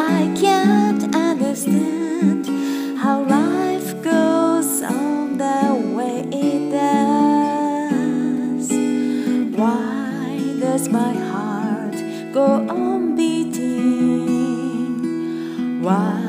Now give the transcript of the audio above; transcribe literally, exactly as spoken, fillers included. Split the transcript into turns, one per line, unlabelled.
I can't understand how life goes on the way it does. Why does my heart go on beating? Why